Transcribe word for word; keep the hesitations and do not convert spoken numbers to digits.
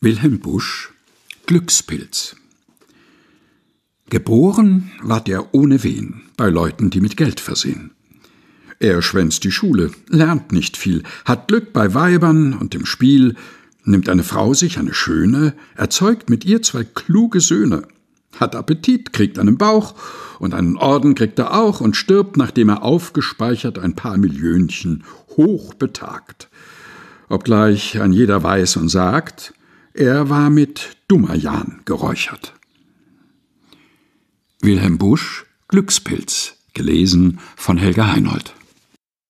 Wilhelm Busch, Glückspilz. Geboren ward er ohne Wehen, bei Leuten, die mit Geld versehen. Er schwänzt die Schule, lernt nicht viel, hat Glück bei Weibern und im Spiel, nimmt eine Frau sich, eine schöne, erzeugt mit ihr zwei kluge Söhne, hat Appetit, kriegt einen Bauch, und einen Orden kriegt er auch und stirbt, nachdem er aufgespeichert ein paar Millionchen hochbetagt. Obgleich ein jeder weiß und sagt, er war mit Dummerjan geräuchert. Wilhelm Busch, Glückspilz, gelesen von Helga Heinold.